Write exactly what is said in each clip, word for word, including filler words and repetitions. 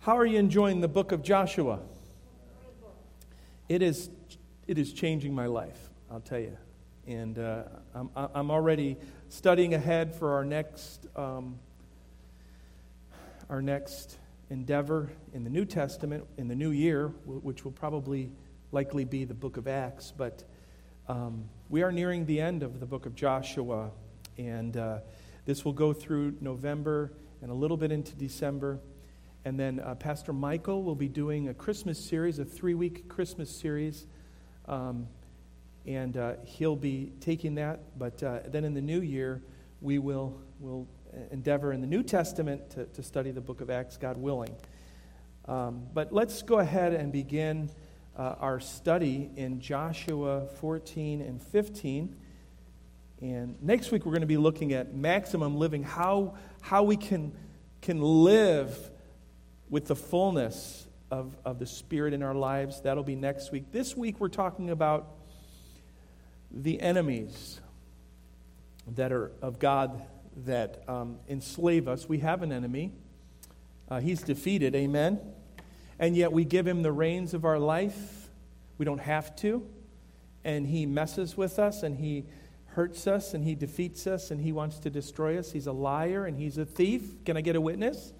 How are you enjoying the book of Joshua? It is, it is changing my life, I'll tell you. And uh, I'm, I'm already studying ahead for our next, um, our next endeavor in the New Testament in the new year, which will probably likely be the book of Acts. But um, we are nearing the end of the book of Joshua, and uh, this will go through November and a little bit into December. And then uh, Pastor Michael will be doing a Christmas series, a three-week Christmas series, um, and uh, he'll be taking that. But uh, then in the new year, we will will endeavor in the New Testament to, to study the book of Acts, God willing. Um, but let's go ahead and begin uh, our study in Joshua fourteen and fifteen. And next week, we're going to be looking at maximum living, how how we can can live with the fullness of, of the Spirit in our lives. That'll be next week. This week we're talking about the enemies that are of God that um, enslave us. We have an enemy. Uh, he's defeated, amen? And yet we give him the reins of our life. We don't have to. And he messes with us, and he hurts us, and he defeats us, and he wants to destroy us. He's a liar, and he's a thief. Can I get a witness?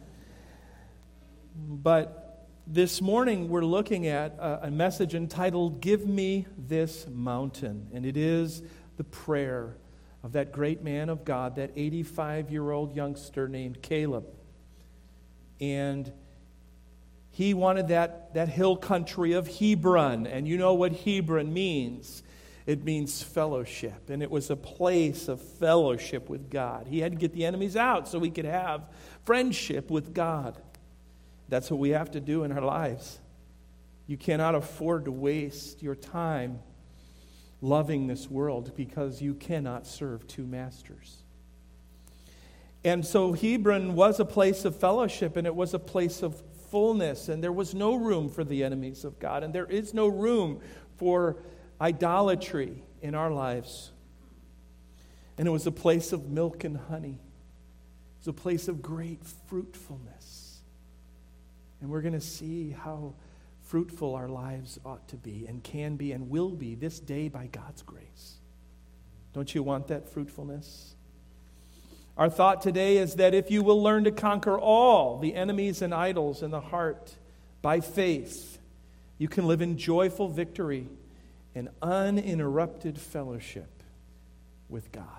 But this morning we're looking at a, a message entitled, Give Me This Mountain. And it is the prayer of that great man of God, that eighty-five-year-old youngster named Caleb. And he wanted that, that hill country of Hebron. And you know what Hebron means. It means fellowship. And it was a place of fellowship with God. He had to get the enemies out so he could have friendship with God. That's what we have to do in our lives. You cannot afford to waste your time loving this world because you cannot serve two masters. And so Hebron was a place of fellowship, and it was a place of fullness, and there was no room for the enemies of God, and there is no room for idolatry in our lives. And it was a place of milk and honey. It was a place of great fruitfulness. And we're going to see how fruitful our lives ought to be and can be and will be this day by God's grace. Don't you want that fruitfulness? Our thought today is that if you will learn to conquer all the enemies and idols in the heart by faith, you can live in joyful victory and uninterrupted fellowship with God.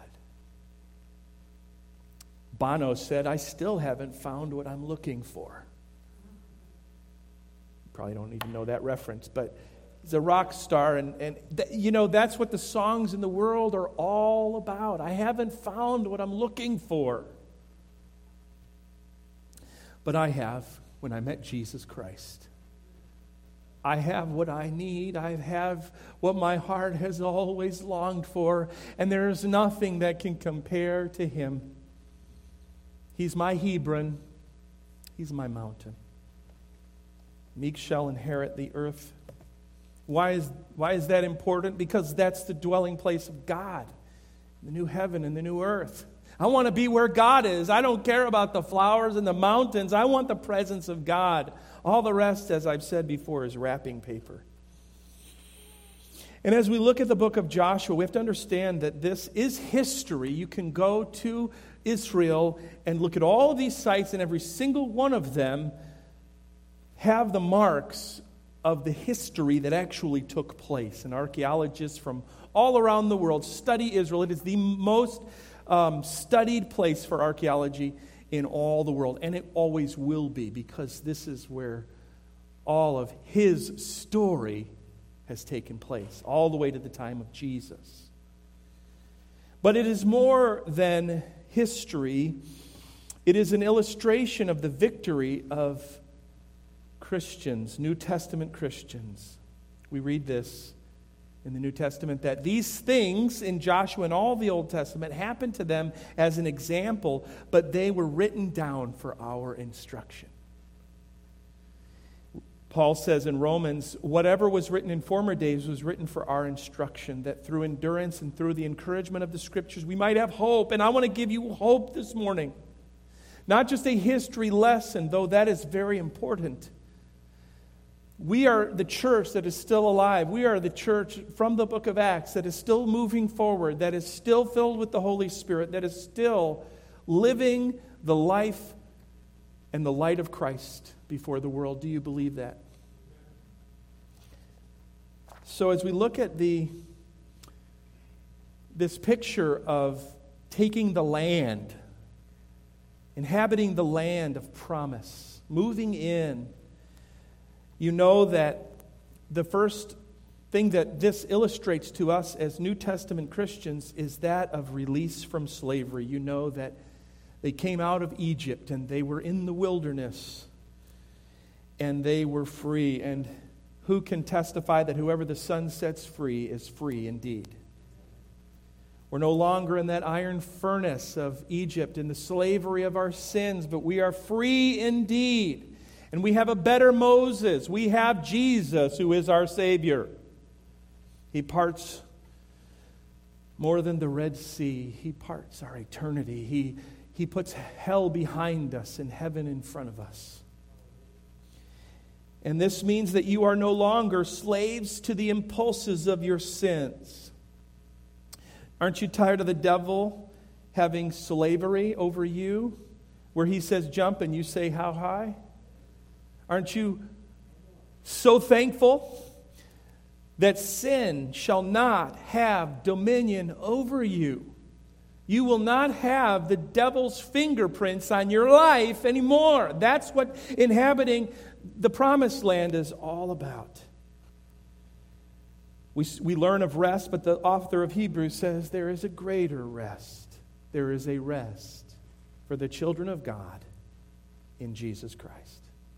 Bono said, I still haven't found what I'm looking for. Probably don't even know that reference, but he's a rock star, and, and th- you know, that's what the songs in the world are all about. I haven't found what I'm looking for. But I have when I met Jesus Christ. I have what I need. I have what my heart has always longed for, and there is nothing that can compare to him. He's my Hebron. He's my mountain. Meek shall inherit the earth. Why is, why is that important? Because that's the dwelling place of God, the new heaven and the new earth. I want to be where God is. I don't care about the flowers and the mountains. I want the presence of God. All the rest, as I've said before, is wrapping paper. And as we look at the book of Joshua, we have to understand that this is history. You can go to Israel and look at all of these sites, and every single one of them have the marks of the history that actually took place. And archaeologists from all around the world study Israel. It is the most um, studied place for archaeology in all the world. And it always will be, because this is where all of his story has taken place, all the way to the time of Jesus. But it is more than history. It is an illustration of the victory of Christians, New Testament Christians. We read this in the New Testament, that these things in Joshua and all the Old Testament happened to them as an example, but they were written down for our instruction. Paul says in Romans, whatever was written in former days was written for our instruction, that through endurance and through the encouragement of the Scriptures we might have hope. And I want to give you hope this morning. Not just a history lesson, though that is very important. We are the church that is still alive. We are the church from the book of Acts that is still moving forward, that is still filled with the Holy Spirit, that is still living the life and the light of Christ before the world. Do you believe that? So as we look at the this picture of taking the land, inhabiting the land of promise, moving in, you know that the first thing that this illustrates to us as New Testament Christians is that of release from slavery. You know that they came out of Egypt and they were in the wilderness and they were free. And who can testify that whoever the Son sets free is free indeed? We're no longer in that iron furnace of Egypt in the slavery of our sins, but we are free indeed. And we have a better Moses. We have Jesus, who is our Savior. He parts more than the Red Sea. He parts our eternity. He, he puts hell behind us and heaven in front of us. And this means that you are no longer slaves to the impulses of your sins. Aren't you tired of the devil having slavery over you? Where he says jump and you say how high? Aren't you so thankful that sin shall not have dominion over you? You will not have the devil's fingerprints on your life anymore. That's what inhabiting the promised land is all about. We, we learn of rest, but the author of Hebrews says there is a greater rest. There is a rest for the children of God in Jesus Christ.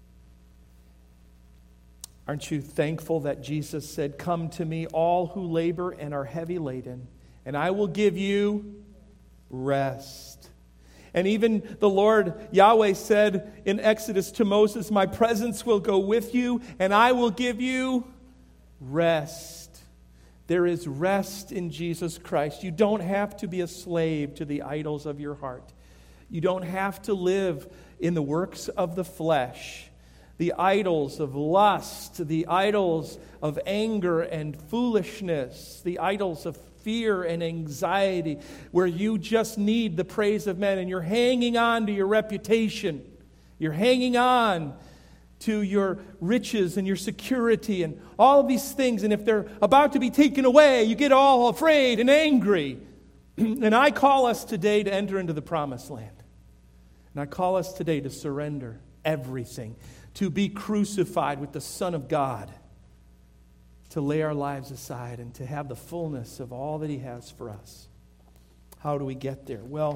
Aren't you thankful that Jesus said, "Come to me, all who labor and are heavy laden, and I will give you rest." And even the Lord Yahweh said in Exodus to Moses, "My presence will go with you, and I will give you rest." There is rest in Jesus Christ. You don't have to be a slave to the idols of your heart. You don't have to live in the works of the flesh. The idols of lust, the idols of anger and foolishness, the idols of fear and anxiety, where you just need the praise of men and you're hanging on to your reputation. You're hanging on to your riches and your security and all of these things. And if they're about to be taken away, you get all afraid and angry. And I call us today to enter into the promised land. And I call us today to surrender everything, to be crucified with the Son of God, to lay our lives aside and to have the fullness of all that He has for us. How do we get there? Well,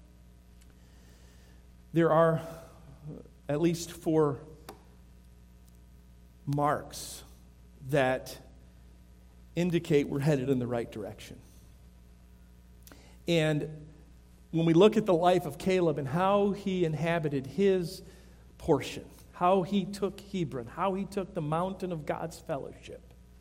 there are at least four marks that indicate we're headed in the right direction. And when we look at the life of Caleb and how he inhabited his portion, how he took Hebron, how he took the mountain of God's fellowship,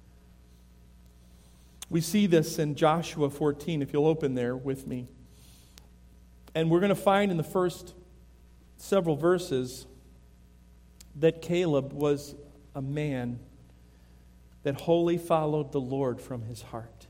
we see this in Joshua fourteen, if you'll open there with me. And we're going to find in the first several verses that Caleb was a man that wholly followed the Lord from his heart.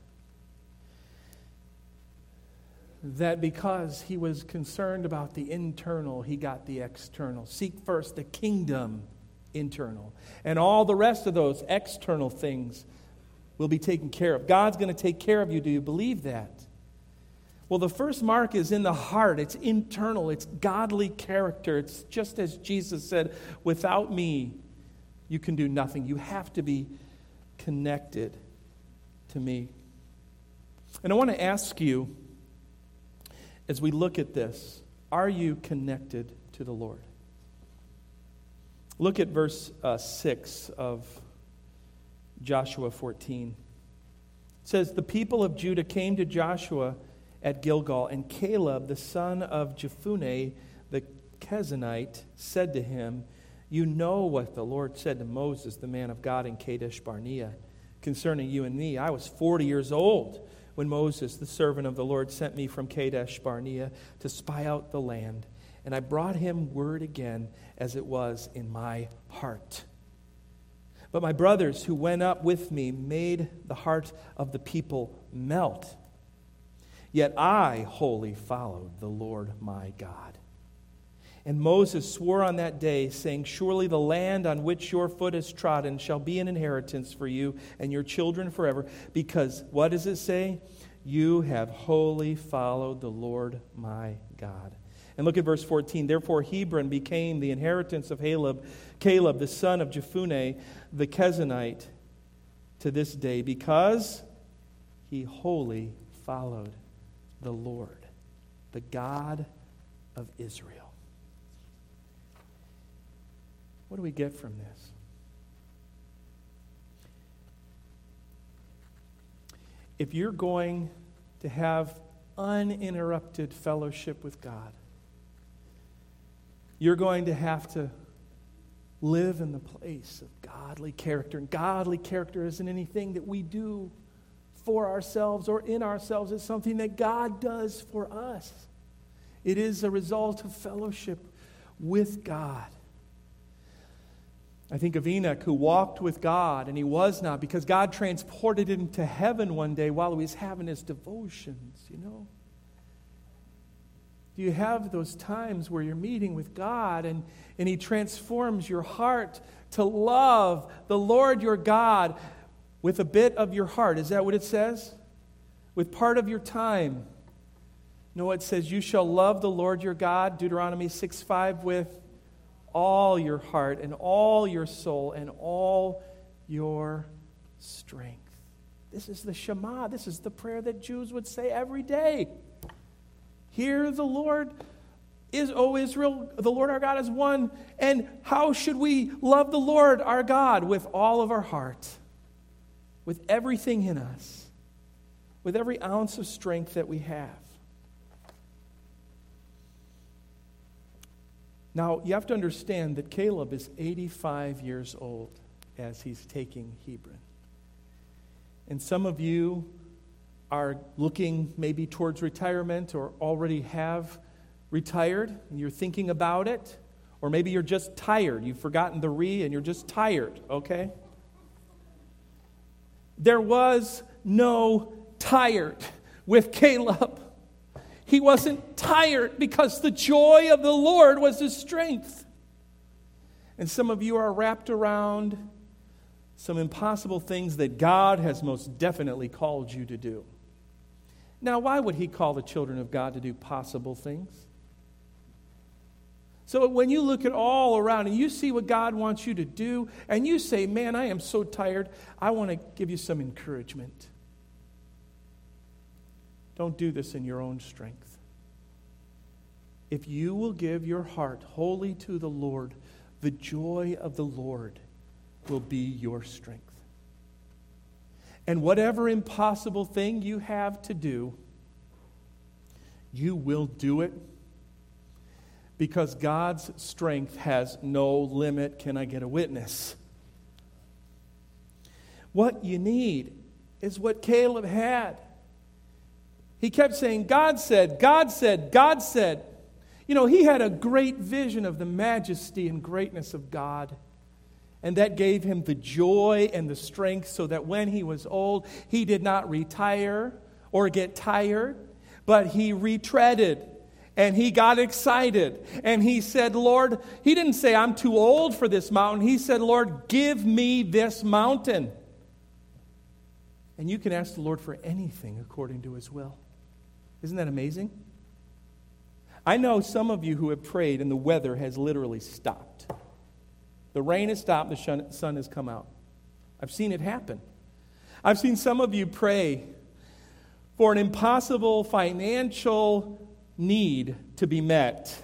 That because he was concerned about the internal, he got the external. Seek first the kingdom internal. And all the rest of those external things will be taken care of. God's going to take care of you. Do you believe that? Well, the first mark is in the heart. It's internal. It's godly character. It's just as Jesus said, without me, you can do nothing. You have to be connected to me. And I want to ask you, as we look at this, are you connected to the Lord? Look at verse uh, six of Joshua fourteen. It says, "The people of Judah came to Joshua at Gilgal, and Caleb, the son of Jephunneh, the Kenizzite, said to him, 'You know what the Lord said to Moses, the man of God, in Kadesh Barnea, concerning you and me. I was forty years old when Moses, the servant of the Lord, sent me from Kadesh Barnea to spy out the land. And I brought him word again as it was in my heart. But my brothers who went up with me made the heart of the people melt. Yet I wholly followed the Lord my God. And Moses swore on that day, saying, surely the land on which your foot is trodden shall be an inheritance for you and your children forever. Because, what does it say? You have wholly followed the Lord my God. And look at verse fourteen. Therefore Hebron became the inheritance of Caleb, Caleb the son of Jephunneh, the Kenizzite, to this day, because he wholly followed the Lord, the God of Israel. What do we get from this? If you're going to have uninterrupted fellowship with God, you're going to have to live in the place of godly character. And godly character isn't anything that we do for ourselves or in ourselves. It's something that God does for us. It is a result of fellowship with God. I think of Enoch, who walked with God, and he was not, because God transported him to heaven one day while he was having his devotions, you know. Do you have those times where you're meeting with God and, and he transforms your heart to love the Lord your God with a bit of your heart? Is that what it says? With part of your time. No, it says, you shall love the Lord your God, Deuteronomy six five, with all your heart and all your soul and all your strength. This is the Shema. This is the prayer that Jews would say every day. Hear the Lord, is, O Israel, the Lord our God is one. And how should we love the Lord our God? With all of our heart, with everything in us, with every ounce of strength that we have. Now, you have to understand that Caleb is eighty-five years old as he's taking Hebron. And some of you are looking maybe towards retirement or already have retired and you're thinking about it. Or maybe you're just tired. You've forgotten the re and you're just tired, okay? There was no tired with Caleb. He wasn't tired because the joy of the Lord was his strength. And some of you are wrapped around some impossible things that God has most definitely called you to do. Now, why would he call the children of God to do possible things? So when you look at all around and you see what God wants you to do, and you say, man, I am so tired, I want to give you some encouragement. Don't do this in your own strength. If you will give your heart wholly to the Lord, the joy of the Lord will be your strength. And whatever impossible thing you have to do, you will do it because God's strength has no limit. Can I get a witness? What you need is what Caleb had. He kept saying, God said, God said, God said. You know, he had a great vision of the majesty and greatness of God. And that gave him the joy and the strength so that when he was old, he did not retire or get tired, but he retreaded and he got excited. And he said, Lord, he didn't say, I'm too old for this mountain. He said, Lord, give me this mountain. And you can ask the Lord for anything according to his will. Isn't that amazing? I know some of you who have prayed and the weather has literally stopped. The rain has stopped, the sun has come out. I've seen it happen. I've seen some of you pray for an impossible financial need to be met.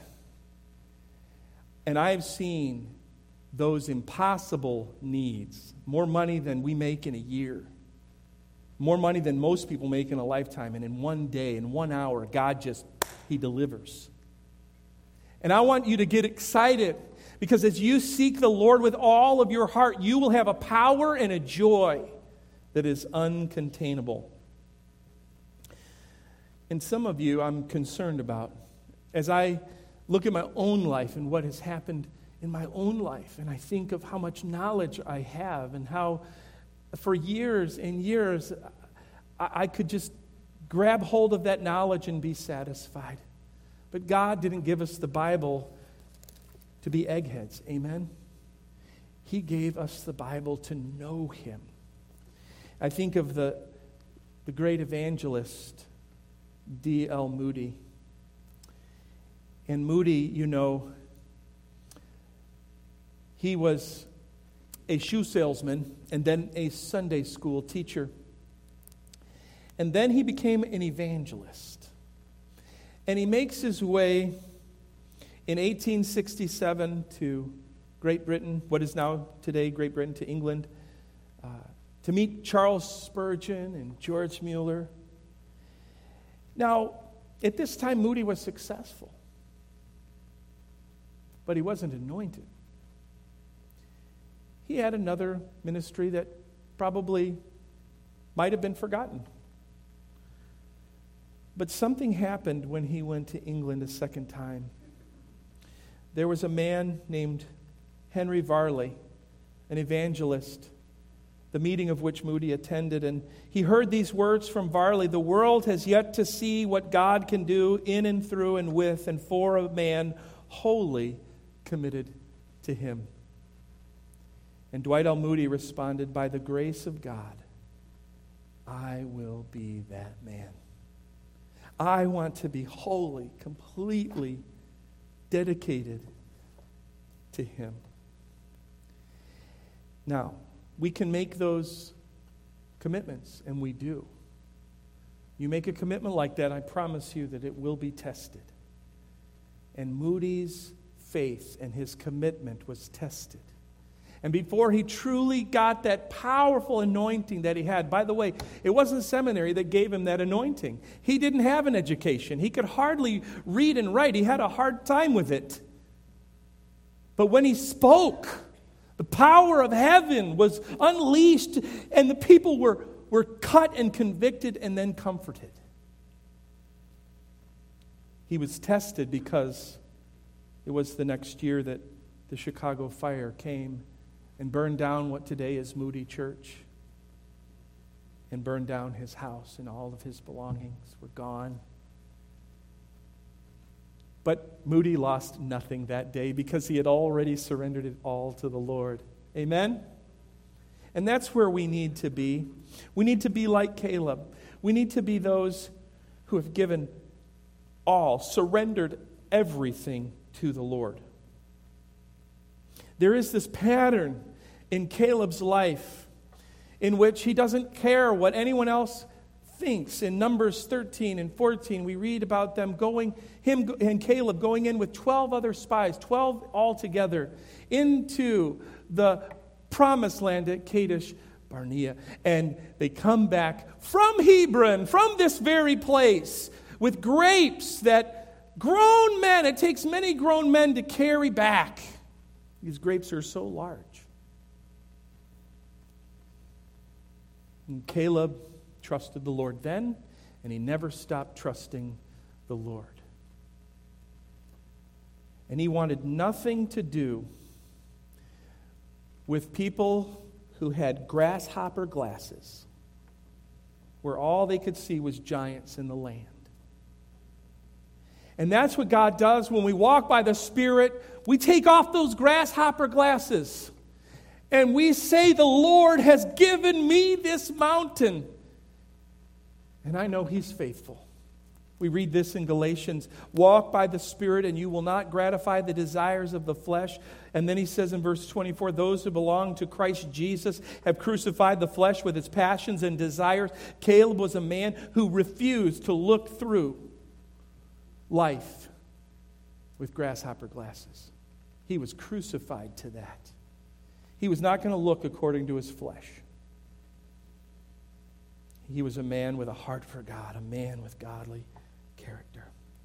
And I've seen those impossible needs, more money than we make in a year, more money than most people make in a lifetime, and in one day, in one hour, God just, He delivers. And I want you to get excited, because as you seek the Lord with all of your heart, you will have a power and a joy that is uncontainable. And some of you I'm concerned about. As I look at my own life and what has happened in my own life, and I think of how much knowledge I have and how for years and years I, I could just grab hold of that knowledge and be satisfied. But God didn't give us the Bible to be eggheads. Amen? He gave us the Bible to know Him. I think of the, the great evangelist, D L Moody. And Moody, you know, he was a shoe salesman and then a Sunday school teacher. And then he became an evangelist. And he makes his way in eighteen sixty-seven to Great Britain, what is now today Great Britain, to England, uh, to meet Charles Spurgeon and George Mueller. Now, at this time, Moody was successful, but he wasn't anointed. He had another ministry that probably might have been forgotten. But something happened when he went to England a second time. There was a man named Henry Varley, an evangelist, the meeting of which Moody attended, and he heard these words from Varley: "The world has yet to see what God can do in and through and with and for a man wholly committed to Him." And Dwight L. Moody responded, "By the grace of God, I will be that man. I want to be wholly, completely dedicated to Him." Now, we can make those commitments, and we do. You make a commitment like that, I promise you that it will be tested. And Moody's faith and his commitment was tested. And before he truly got that powerful anointing that he had, by the way, it wasn't seminary that gave him that anointing. He didn't have an education. He could hardly read and write. He had a hard time with it. But when he spoke, the power of heaven was unleashed, and the people were, were cut and convicted and then comforted. He was tested because it was the next year that the Chicago fire came and burned down what today is Moody Church, and burned down his house, and all of his belongings were gone. But Moody lost nothing that day because he had already surrendered it all to the Lord. Amen? And that's where we need to be. We need to be like Caleb. We need to be those who have given all, surrendered everything to the Lord. There is this pattern in Caleb's life in which he doesn't care what anyone else thinks. In Numbers thirteen and fourteen, we read about them going, him and Caleb going in with twelve other spies, twelve altogether, into the promised land at Kadesh Barnea. And they come back from Hebron, from this very place, with grapes that grown men, it takes many grown men to carry back. These grapes are so large. And Caleb trusted the Lord then, and he never stopped trusting the Lord. And he wanted nothing to do with people who had grasshopper glasses, where all they could see was giants in the land. And that's what God does when we walk by the Spirit. We take off those grasshopper glasses. And we say, the Lord has given me this mountain. And I know He's faithful. We read this in Galatians. Walk by the Spirit and you will not gratify the desires of the flesh. And then he says in verse twenty-four, those who belong to Christ Jesus have crucified the flesh with its passions and desires. Caleb was a man who refused to look through life with grasshopper glasses. He was crucified to that. He was not going to look according to his flesh. He was a man with a heart for God, a man with godly character.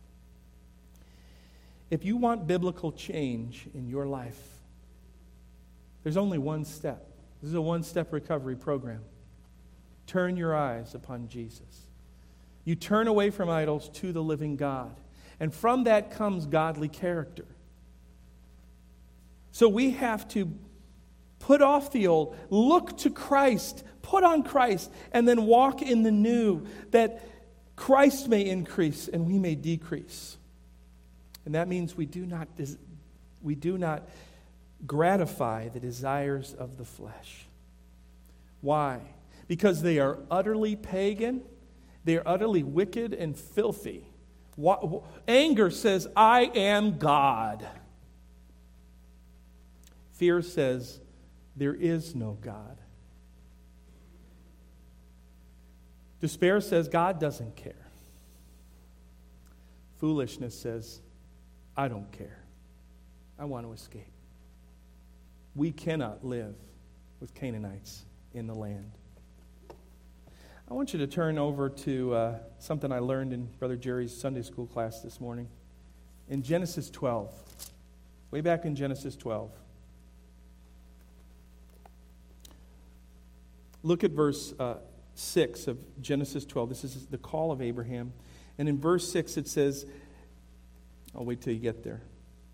If you want biblical change in your life, there's only one step. This is a one-step recovery program. Turn your eyes upon Jesus. You turn away from idols to the living God. And from that comes godly character. So we have to put off the old, look to Christ, put on Christ, and then walk in the new, that Christ may increase and we may decrease. And that means we do not we do not gratify the desires of the flesh. Why? Because they are utterly pagan, they are utterly wicked and filthy. Anger says, I am God. Fear says, there is no God. Despair says, God doesn't care. Foolishness says, I don't care. I want to escape. We cannot live with Canaanites in the land. I want you to turn over to uh, something I learned in Brother Jerry's Sunday school class this morning. In Genesis twelve. Way back in Genesis twelve. Look at verse uh, six of Genesis twelve. This is the call of Abraham. And in verse six it says, I'll wait till you get there.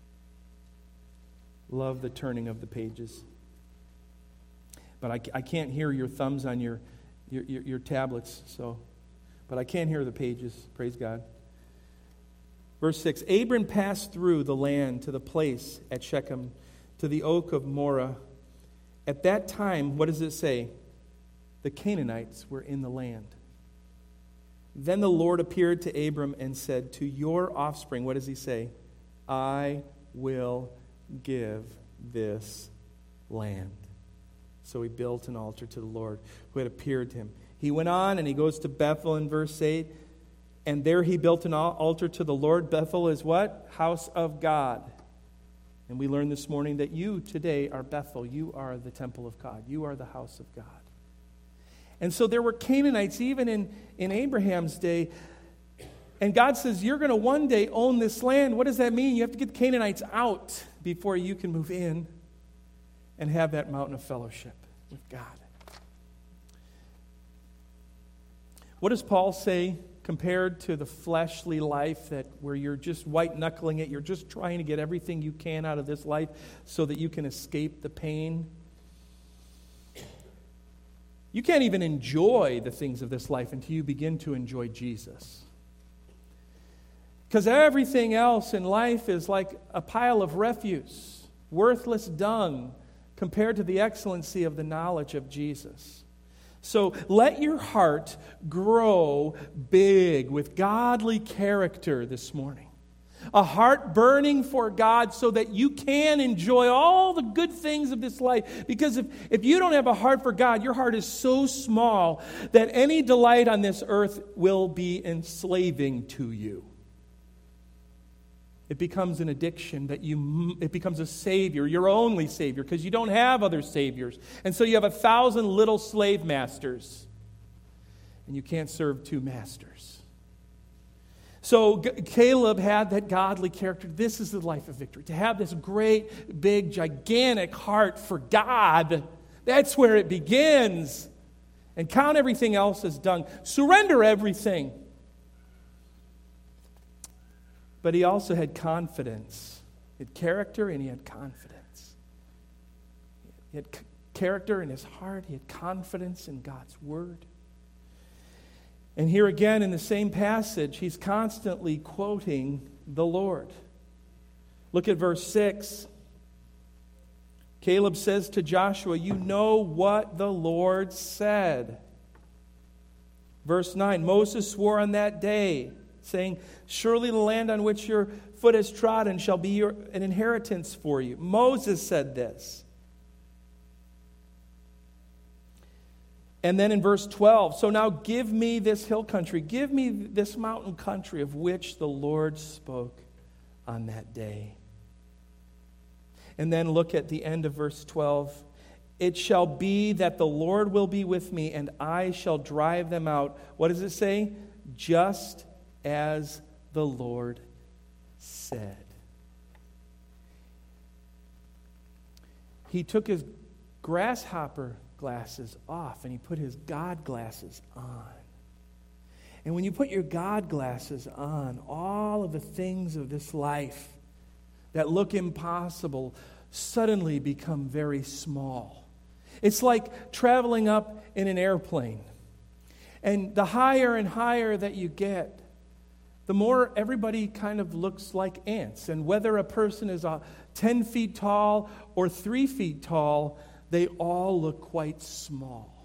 Love the turning of the pages. But I, I can't hear your thumbs on your, your, your, your tablets, so, but I can hear the pages. Praise God. Verse six, Abram passed through the land to the place at Shechem, to the oak of Moreh. At that time, what does it say? The Canaanites were in the land. Then the Lord appeared to Abram and said, to your offspring, what does he say? I will give this land. So he built an altar to the Lord who had appeared to him. He went on and he goes to Bethel in verse eight. And there he built an altar to the Lord. Bethel is what? House of God. And we learned this morning that you today are Bethel. You are the temple of God. You are the house of God. And so there were Canaanites even in, in Abraham's day. And God says, you're going to one day own this land. What does that mean? You have to get the Canaanites out before you can move in and have that mountain of fellowship with God. What does Paul say compared to the fleshly life that where you're just white-knuckling it, you're just trying to get everything you can out of this life so that you can escape the pain? You can't even enjoy the things of this life until you begin to enjoy Jesus. Because everything else in life is like a pile of refuse, worthless dung, compared to the excellency of the knowledge of Jesus. So let your heart grow big with godly character this morning. A heart burning for God so that you can enjoy all the good things of this life. Because if, if you don't have a heart for God, your heart is so small that any delight on this earth will be enslaving to you. It becomes an addiction that you, it becomes a savior, your only savior, because you don't have other saviors. And so you have a thousand little slave masters. And you can't serve two masters. So G- Caleb had that godly character. This is the life of victory. To have this great, big, gigantic heart for God, that's where it begins. And count everything else as dung. Surrender everything. But he also had confidence. He had character and he had confidence. He had c- character in his heart. He had confidence in God's word. And here again in the same passage, he's constantly quoting the Lord. Look at verse six. Caleb says to Joshua, you know what the Lord said. Verse nine, Moses swore on that day, saying, surely the land on which your foot has trodden shall be your, an inheritance for you. Moses said this. And then in verse twelve, so now give me this hill country, give me this mountain country of which the Lord spoke on that day. And then look at the end of verse twelve. It shall be that the Lord will be with me, and I shall drive them out. What does it say? Just as the Lord said. He took his grasshopper glasses off and he put his God glasses on. And when you put your God glasses on, all of the things of this life that look impossible suddenly become very small. It's like traveling up in an airplane. And the higher and higher that you get, the more everybody kind of looks like ants. And whether a person is uh, ten feet tall or three feet tall, they all look quite small.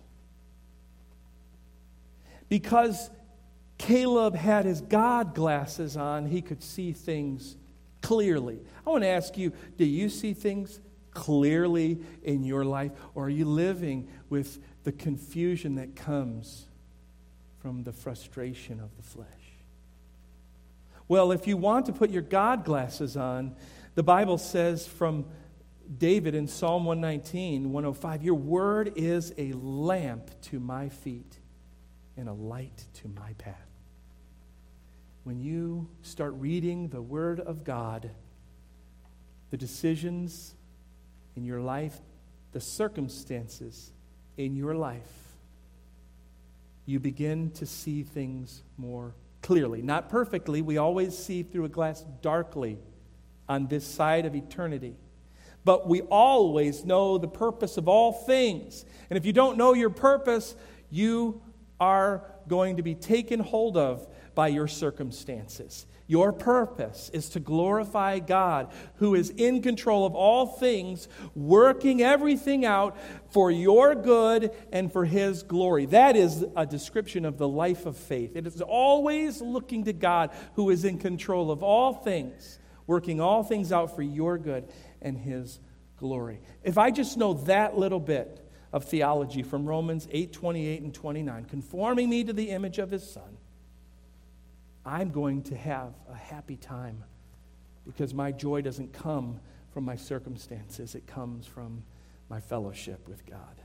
Because Caleb had his God glasses on, he could see things clearly. I want to ask you, do you see things clearly in your life? Or are you living with the confusion that comes from the frustration of the flesh? Well, if you want to put your God glasses on, the Bible says from David in Psalm one nineteen, one oh five, your word is a lamp to my feet and a light to my path. When you start reading the Word of God, the decisions in your life, the circumstances in your life, you begin to see things more clearly. Not perfectly. We always see through a glass darkly on this side of eternity. But we always know the purpose of all things. And if you don't know your purpose, you are going to be taken hold of by your circumstances. Your purpose is to glorify God, who is in control of all things, working everything out for your good and for His glory. That is a description of the life of faith. It is always looking to God, who is in control of all things, working all things out for your good and His glory. If I just know that little bit of theology from Romans eight, twenty-eight and twenty-nine, conforming me to the image of His Son, I'm going to have a happy time, because my joy doesn't come from my circumstances. It comes from my fellowship with God.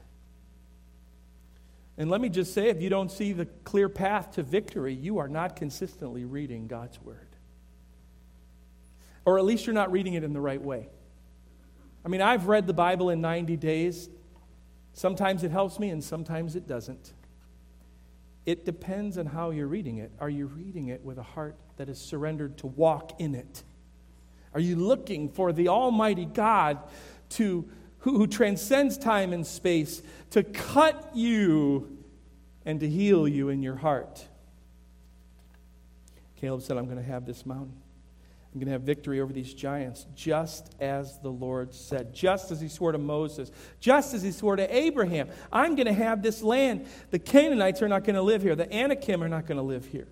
And let me just say, if you don't see the clear path to victory, you are not consistently reading God's Word. Or at least you're not reading it in the right way. I mean, I've read the Bible in ninety days. Sometimes it helps me and sometimes it doesn't. It depends on how you're reading it. Are you reading it with a heart that is surrendered to walk in it? Are you looking for the Almighty God to who, who transcends time and space to cut you and to heal you in your heart? Caleb said, I'm going to have this mountain. I'm going to have victory over these giants, just as the Lord said, just as He swore to Moses, just as He swore to Abraham. I'm going to have this land. The Canaanites are not going to live here. The Anakim are not going to live here.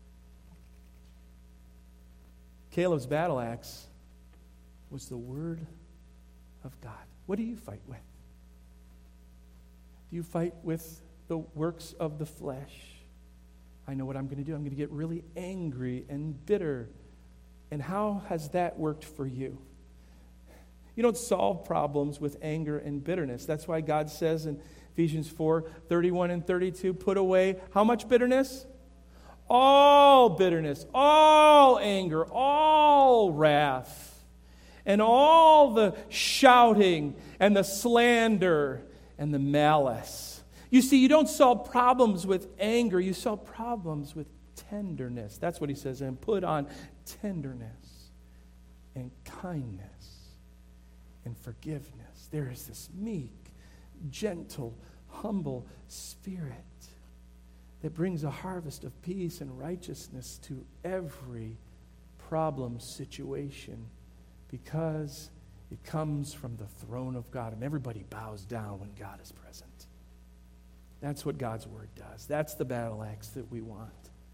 Caleb's battle axe was the Word of God. What do you fight with? Do you fight with the works of the flesh? I know what I'm going to do. I'm going to get really angry and bitter. And how has that worked for you? You don't solve problems with anger and bitterness. That's why God says in Ephesians four, thirty-one and thirty-two, put away how much bitterness? All bitterness, all anger, all wrath, and all the shouting and the slander and the malice. You see, you don't solve problems with anger. You solve problems with tenderness. That's what he says. And put on tenderness and kindness and forgiveness. There is this meek, gentle, humble spirit that brings a harvest of peace and righteousness to every problem situation, because it comes from the throne of God, and everybody bows down when God is present. That's what God's Word does. That's the battle axe that we want.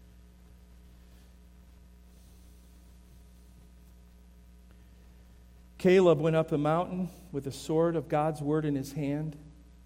Caleb went up a mountain with a sword of God's Word in his hand.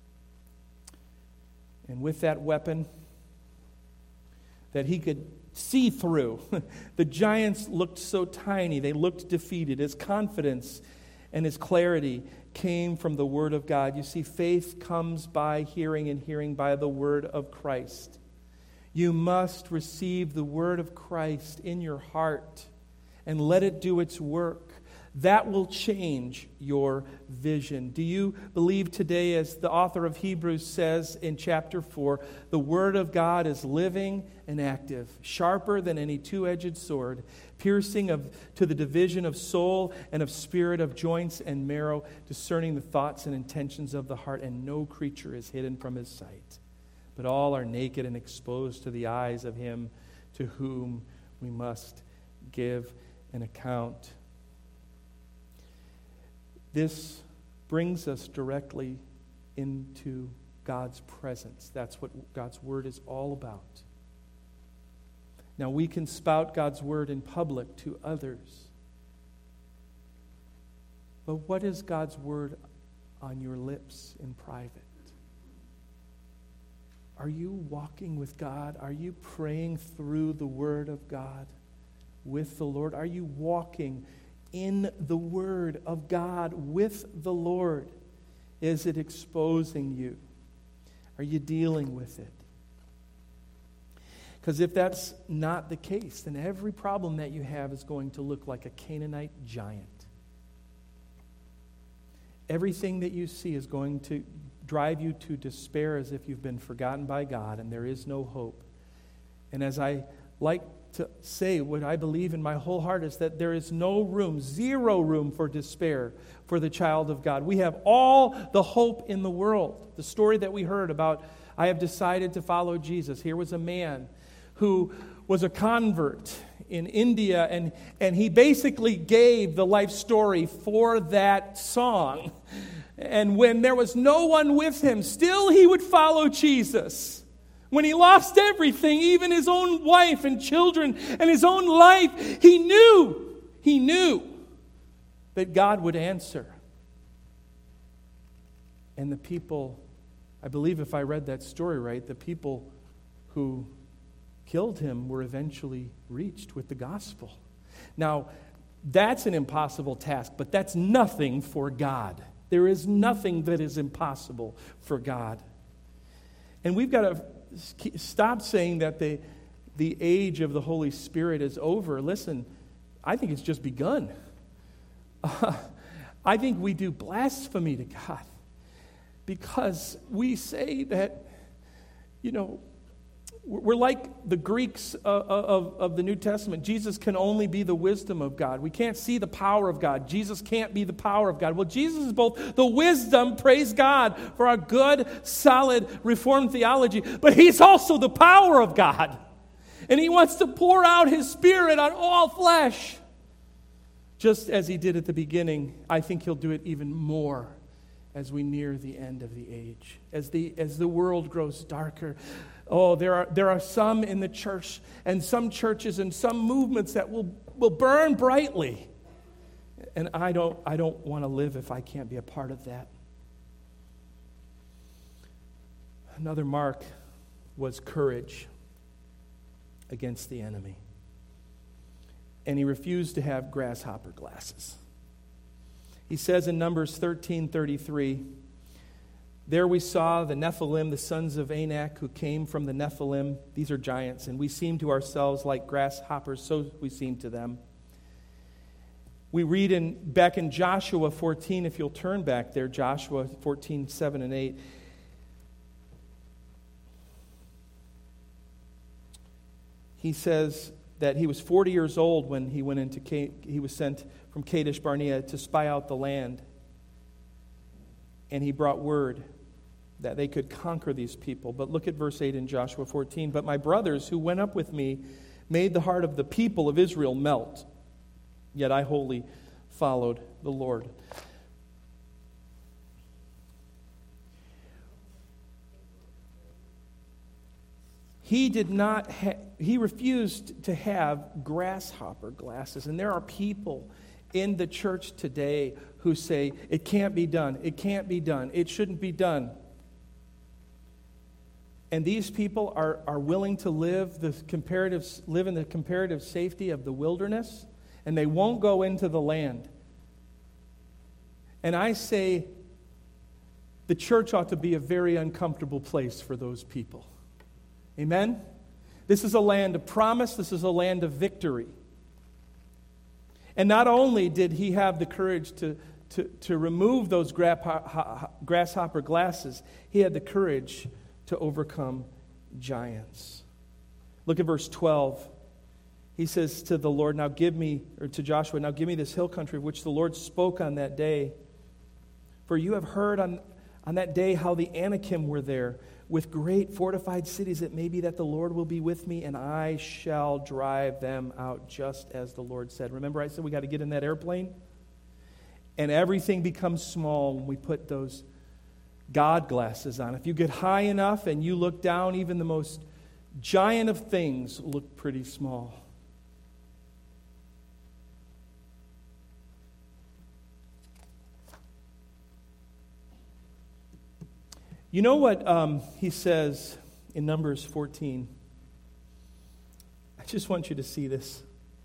And with that weapon that he could see through, the giants looked so tiny, they looked defeated. His confidence and his clarity came from the Word of God. You see, faith comes by hearing, and hearing by the Word of Christ. You must receive the Word of Christ in your heart and let it do its work. That will change your vision. Do you believe today, as the author of Hebrews says in chapter four, the Word of God is living and active, sharper than any two-edged sword, piercing of, to the division of soul and of spirit, of joints and marrow, discerning the thoughts and intentions of the heart, and no creature is hidden from His sight, but all are naked and exposed to the eyes of Him to whom we must give an account. This brings us directly into God's presence. That's what God's Word is all about. Now, we can spout God's Word in public to others. But what is God's Word on your lips in private? Are you walking with God? Are you praying through the Word of God with the Lord? Are you walking in the Word of God with the Lord? Is it exposing you? Are you dealing with it? Because if that's not the case, then every problem that you have is going to look like a Canaanite giant. Everything that you see is going to drive you to despair, as if you've been forgotten by God and there is no hope. And as I like to say, what I believe in my whole heart is that there is no room, zero room for despair for the child of God. We have all the hope in the world. The story that we heard about, I have decided to follow Jesus. Here was a man who was a convert in India, and, and he basically gave the life story for that song. And when there was no one with him, still he would follow Jesus. When he lost everything, even his own wife and children and his own life, he knew, he knew that God would answer. And the people, I believe if I read that story right, the people who killed him were eventually reached with the gospel. Now, that's an impossible task, but that's nothing for God. There is nothing that is impossible for God. And we've got to stop saying that the, the age of the Holy Spirit is over. Listen, I think it's just begun. Uh, I think we do blasphemy to God because we say that, you know, we're like the Greeks of, of, of the New Testament. Jesus can only be the wisdom of God. We can't see the power of God. Jesus can't be the power of God. Well, Jesus is both the wisdom, praise God, for our good, solid, Reformed theology, but He's also the power of God. And He wants to pour out His Spirit on all flesh. Just as He did at the beginning, I think He'll do it even more as we near the end of the age. As the, as the world grows darker, Oh, there are there are some in the church and some churches and some movements that will, will burn brightly. And I don't I don't want to live if I can't be a part of that. Another mark was courage against the enemy. And he refused to have grasshopper glasses. He says in Numbers thirteen thirty-three, there we saw the Nephilim, the sons of Anak, who came from the Nephilim. These are giants, and we seemed to ourselves like grasshoppers, so we seemed to them. We read in back in Joshua fourteen, if you'll turn back there, Joshua fourteen, seven and eight. He says that he was forty years old when he went into he was sent from Kadesh Barnea to spy out the land. And he brought word that they could conquer these people. But look at verse eight in Joshua fourteen. But my brothers who went up with me made the heart of the people of Israel melt. Yet I wholly followed the Lord. He did not ha- he refused to have grasshopper glasses. And there are people in the church today who say, it can't be done, it can't be done, it shouldn't be done. And these people are, are willing to live the comparative live in the comparative safety of the wilderness, and they won't go into the land. And I say the church ought to be a very uncomfortable place for those people. Amen? This is a land of promise, this is a land of victory. And not only did he have the courage to, to, to remove those grasshopper glasses, he had the courage to overcome giants. Look at verse twelve. He says to the Lord, now give me, or to Joshua, now give me this hill country of which the Lord spoke on that day. For you have heard on, on that day how the Anakim were there, with great fortified cities. It may be that the Lord will be with me, and I shall drive them out, just as the Lord said. Remember I said we got to get in that airplane? And everything becomes small when we put those God glasses on. If you get high enough and you look down, even the most giant of things look pretty small. You know what um, he says in Numbers fourteen? I just want you to see this.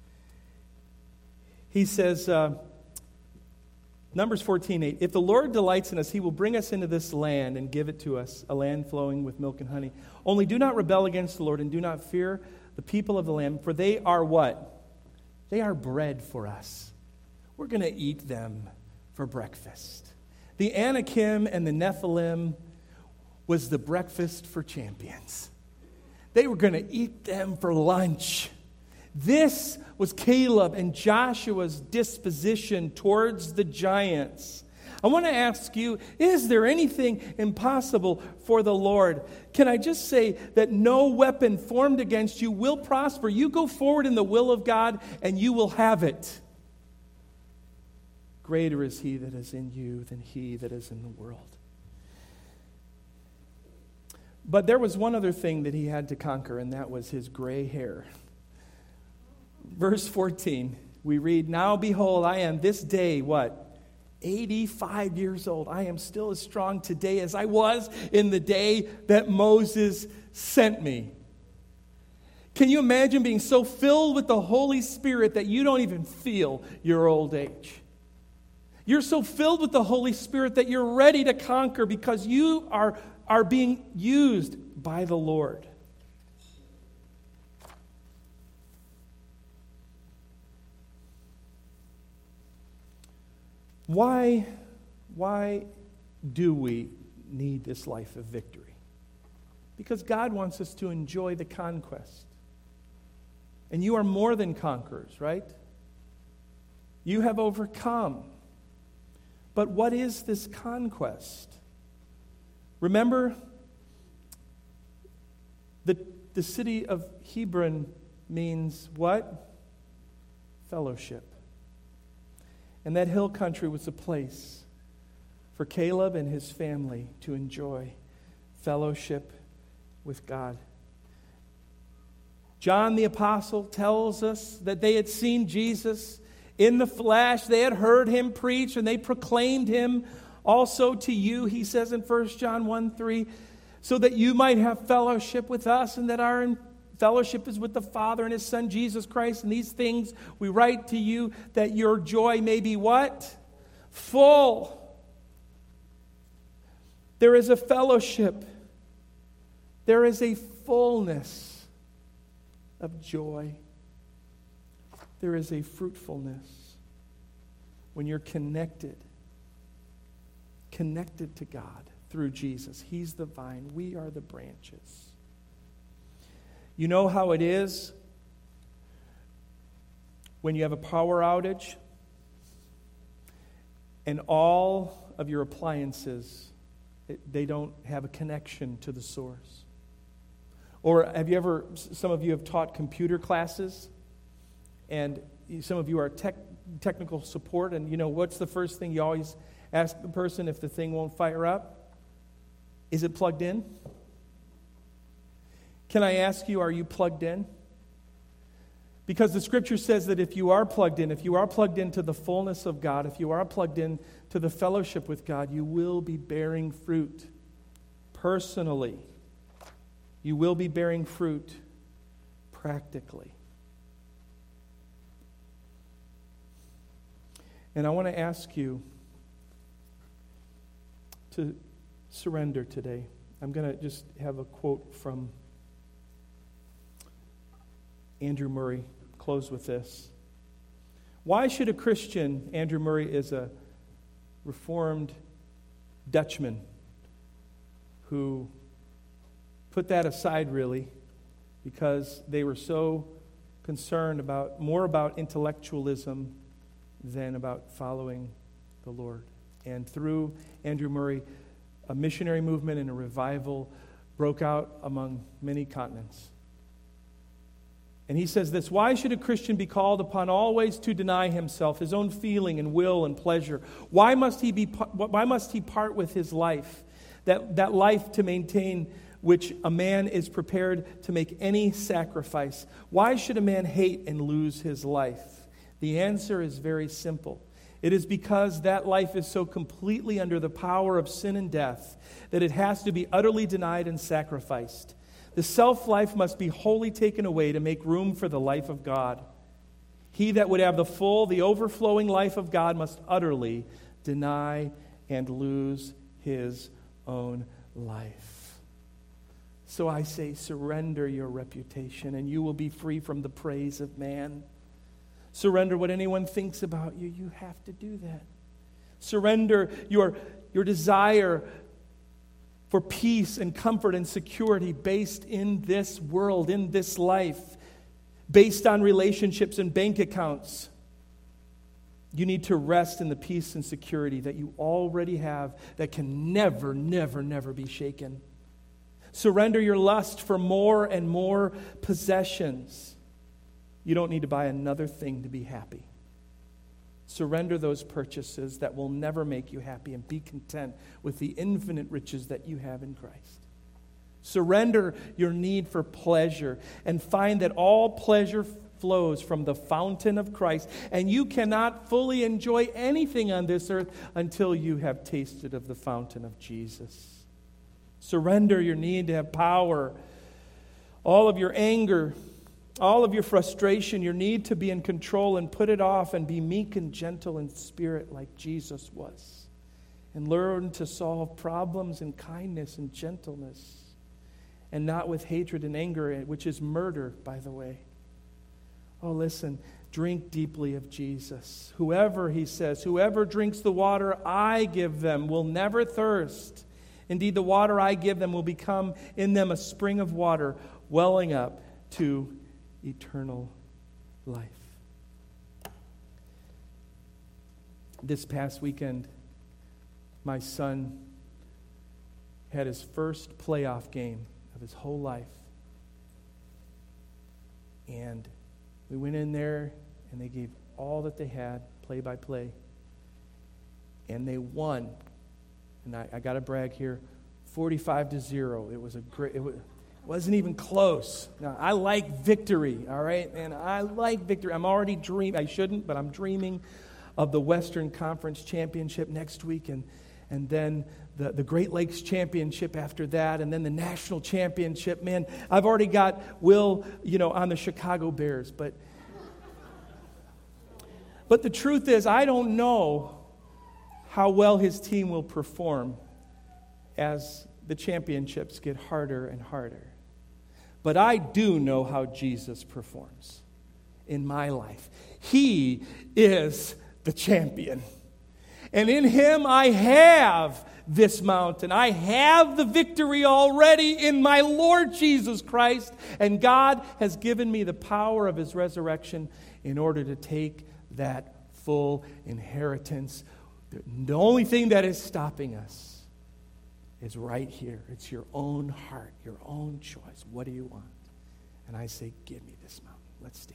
He says, uh, Numbers fourteen eight, if the Lord delights in us, he will bring us into this land and give it to us, a land flowing with milk and honey. Only do not rebel against the Lord and do not fear the people of the land, for they are what? They are bread for us. We're going to eat them for breakfast. The Anakim and the Nephilim was the breakfast for champions. They were going to eat them for lunch. This was Caleb and Joshua's disposition towards the giants. I want to ask you, is there anything impossible for the Lord? Can I just say that no weapon formed against you will prosper? You go forward in the will of God and you will have it. Greater is he that is in you than he that is in the world. But there was one other thing that he had to conquer, and that was his gray hair. Verse fourteen, we read, now behold, I am this day, what? eighty-five years old. I am still as strong today as I was in the day that Moses sent me. Can you imagine being so filled with the Holy Spirit that you don't even feel your old age? You're so filled with the Holy Spirit that you're ready to conquer because you are are being used by the Lord. Why, why do we need this life of victory? Because God wants us to enjoy the conquest. And you are more than conquerors, right? You have overcome. But what is this conquest? Remember, the, the city of Hebron means what? Fellowship. And that hill country was a place for Caleb and his family to enjoy fellowship with God. John the Apostle tells us that they had seen Jesus in the flesh. They had heard him preach and they proclaimed him also to you, he says in First John one three, so that you might have fellowship with us, and that our fellowship is with the Father and his Son, Jesus Christ. And these things we write to you, that your joy may be what? Full. There is a fellowship. There is a fullness of joy. There is a fruitfulness when you're connected. Connected to God through Jesus. He's the vine. We are the branches. You know how it is when you have a power outage and all of your appliances, it, they don't have a connection to the source. Or have you ever, some of you have taught computer classes, and some of you are tech, technical support, and you know, what's the first thing you always ask the person if the thing won't fire up? Is it plugged in? Can I ask you, are you plugged in? Because the scripture says that if you are plugged in, if you are plugged into the fullness of God, if you are plugged in to the fellowship with God, you will be bearing fruit personally. You will be bearing fruit practically. And I want to ask you to surrender today. I'm going to just have a quote from Andrew Murray. Close with this. Why should a Christian, Andrew Murray is a Reformed Dutchman who put that aside really because they were so concerned about more about intellectualism than about following the Lord. And through Andrew Murray, a missionary movement and a revival broke out among many continents. And he says this: why should a Christian be called upon always to deny himself, his own feeling and will and pleasure? Why must he be? Why must he part with his life, that, that life to maintain which a man is prepared to make any sacrifice? Why should a man hate and lose his life? The answer is very simple. It is because that life is so completely under the power of sin and death that it has to be utterly denied and sacrificed. The self-life must be wholly taken away to make room for the life of God. He that would have the full, the overflowing life of God must utterly deny and lose his own life. So I say, surrender your reputation, and you will be free from the praise of man. Surrender what anyone thinks about you. You have to do that. Surrender your, your desire for peace and comfort and security based in this world, in this life, based on relationships and bank accounts. You need to rest in the peace and security that you already have that can never, never, never be shaken. Surrender your lust for more and more possessions. You don't need to buy another thing to be happy. Surrender those purchases that will never make you happy and be content with the infinite riches that you have in Christ. Surrender your need for pleasure and find that all pleasure flows from the fountain of Christ, and you cannot fully enjoy anything on this earth until you have tasted of the fountain of Jesus. Surrender your need to have power, all of your anger, all of your frustration, your need to be in control, and put it off and be meek and gentle in spirit like Jesus was. And learn to solve problems in kindness and gentleness and not with hatred and anger, which is murder, by the way. Oh, listen, drink deeply of Jesus. Whoever, he says, whoever drinks the water I give them will never thirst. Indeed, the water I give them will become in them a spring of water welling up to eternal life. This past weekend, my son had his first playoff game of his whole life. And we went in there, and they gave all that they had, play by play. And they won. And I, I got to brag here, forty-five to zero. It was a great... It was, Wasn't even close. Now, I like victory, all right? And I like victory. I'm already dreaming. I shouldn't, but I'm dreaming of the Western Conference Championship next week, and, and then the, the Great Lakes Championship after that, and then the National Championship. Man, I've already got Will, you know, on the Chicago Bears. But, but the truth is, I don't know how well his team will perform as the championships get harder and harder. But I do know how Jesus performs in my life. He is the champion. And in him I have this mountain. I have the victory already in my Lord Jesus Christ. And God has given me the power of his resurrection in order to take that full inheritance. The only thing that is stopping us is right here. It's your own heart, your own choice. What do you want? And I say, give me this mountain. Let's stand.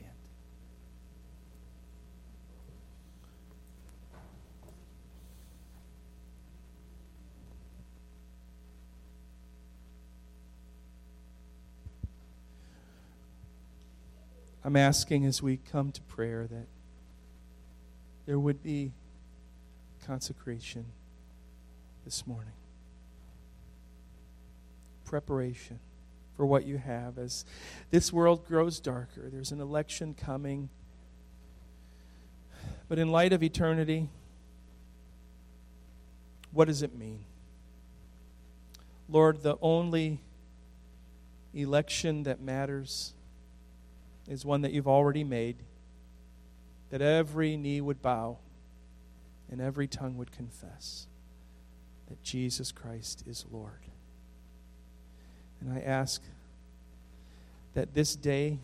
I'm asking as we come to prayer that there would be consecration this morning. Preparation for what you have as this world grows darker. There's an election coming. But in light of eternity, what does it mean? Lord, the only election that matters is one that you've already made. that every knee would bow and every tongue would confess that Jesus Christ is Lord. And I ask that this day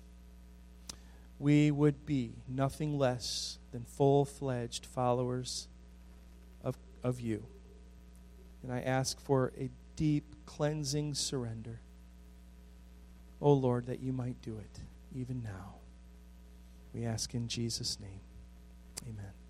we would be nothing less than full-fledged followers of, of you. And I ask for a deep, cleansing surrender. Oh Lord, that you might do it even now. We ask in Jesus' name. Amen.